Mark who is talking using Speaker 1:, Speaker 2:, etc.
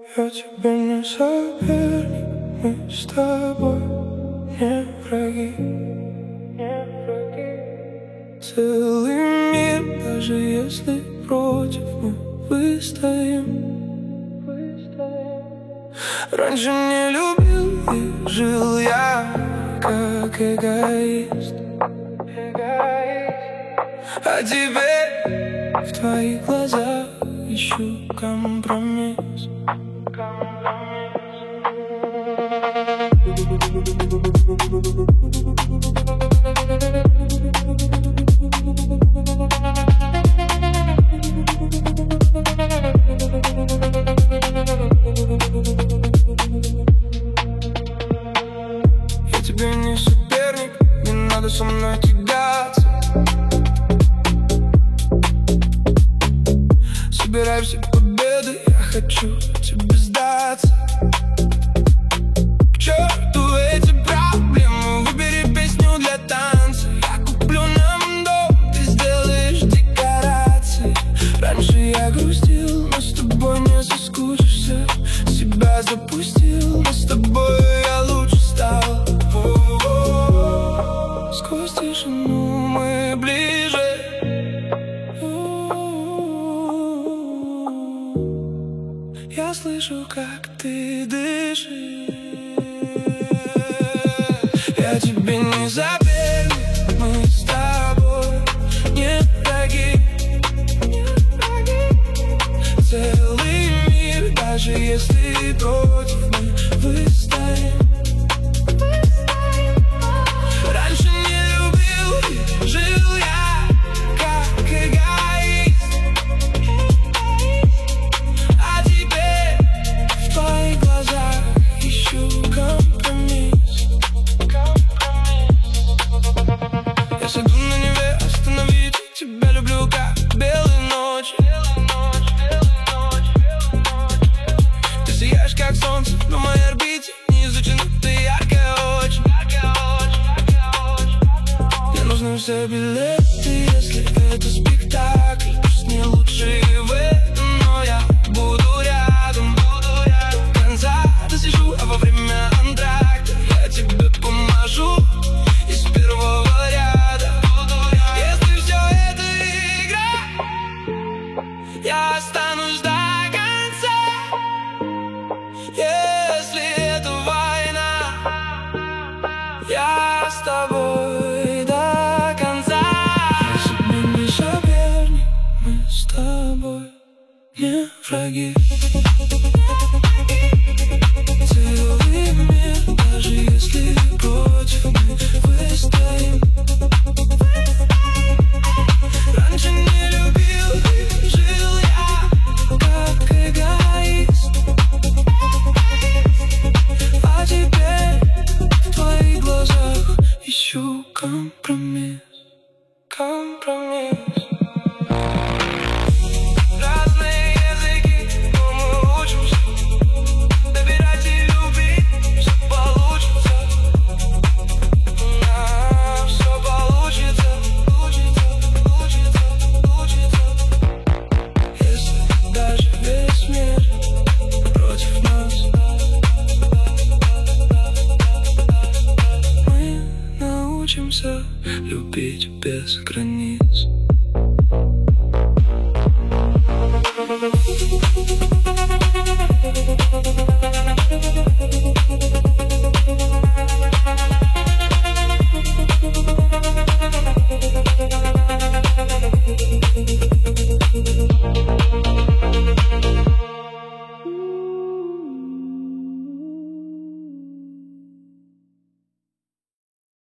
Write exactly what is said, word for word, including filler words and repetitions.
Speaker 1: Я тебе не соперник, мы с тобой не враги, не враги. Целый мир, даже если против, мы выстоим, выстоим. Раньше не любил и жил я как эгоист, эгоист. А теперь в твоих глазах ищу компромисс, компромисс. Я тебе не соперник, не надо со мной тягаться. Собирай все победы, я хочу тебе сдаться. К черту эти проблемы, выбери песню для танца. Я куплю нам дом, ты сделаешь декорации. Раньше я грустил, но с тобой не соскучишься. Себя запустил, но с тобой я лучше стал. О-о-о-о. Сквозь тишину мы ближе. Я слышу, как ты дышишь. Я тебе не соперник, мы с тобой не враги, не враги. Целый мир, даже если против, мы выстоим, выстоим. Раньше не любил и жил я как эгоист. Я сойду на Неве, остановить тебя люблю, как белые ночи. Ты сияешь, как солнце на моей орбите, не изучена ты яркая очень. Мне нужны все билеты, если это спектакль. Пусть не лучшие в этом, но я буду рядом, буду рядом. До конца досижу, а во время антракта я тебе помажу из первого ряда. Если все это игра, я останусь до конца. Если это война, я с тобой до конца. Я себе не соперник, мы с тобой не враги. Целый мир, даже если против, мы выстоим. Раньше не любил и жил я как эгоист. А теперь в твоих глазах ищу компромисс, компромисс. Разные языки, но мы учимся добирать и любить. Все получится, а, все получится, получится, получится, получится. Если даже весь мир против нас, мы научимся любить без границ.